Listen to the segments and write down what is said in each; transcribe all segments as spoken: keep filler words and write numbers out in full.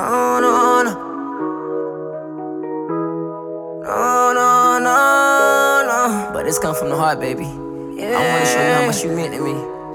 No, no, no. No, no, no, no. But this come from the heart, baby. Yeah. I wanna show you how much you meant to me.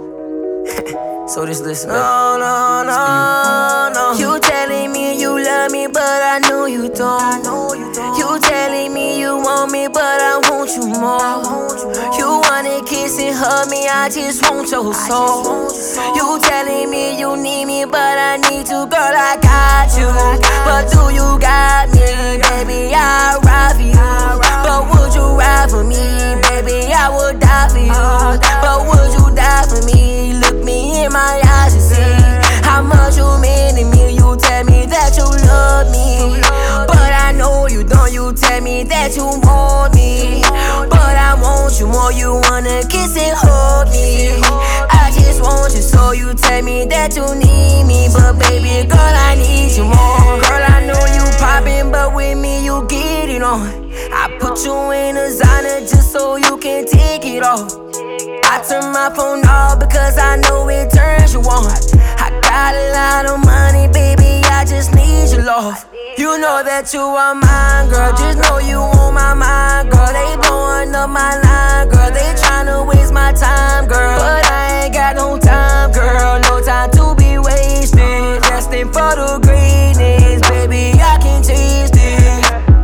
So just listen up. No, no, no, no. You telling me you love me, but I know you don't. You telling me you want me, but I want you more. You wanna kiss and hug me, I just want your soul. You telling me you need me, but I need you, girl, I got you. But do you got me, baby, I'll ride for you. But would you ride for me, baby, I would die for you. But would you die for me, look me in my eyes and see how much you mean to me. You tell me that you love me, but I know you don't. You tell me that you want me, but I want you more. You wanna kiss and hug me, I just want you. So you tell me that you need me, but baby girl, I need you more. Girl, I know you poppin', but with me you get it on. I put you in a designer just so you can take it off. I turn my phone off because I know it turns you on. I got a lot of money, baby, I just need your love. You know that you are mine, girl, just know you on my mind, girl. They blowing up my line, girl, they tryna waste my time, girl. But I ain't got no time, girl, no time to be wasted. Destined for the greatness, baby, I can taste it.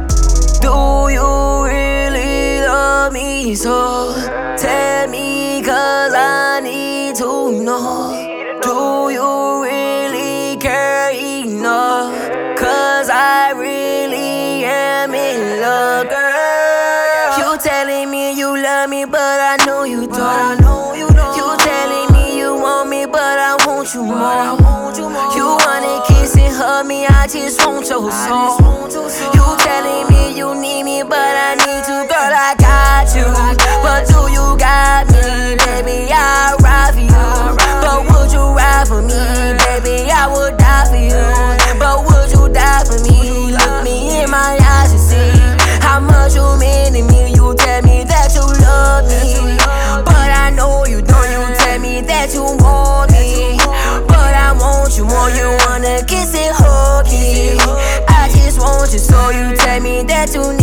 Do you really love me so? Tell me, cause I need to know. Do you really care enough? Cause I really am in love, girl. You telling me you love me, but I know you don't. You telling me you want me, but I want you more. You wanna kiss and hug me, I just want your soul. You telling me you need me, but I need you, girl, I got you. But do you got me, baby, I'll ride for you. But would you ride for me, baby, I would die for you. But would you die for me, look me in my eyes and see how much you mean to me. You tell me that you love me, but I know you don't. You tell me that you want me, but I want you more. You wanna kiss and hug me, I just want you. So you tell me that you need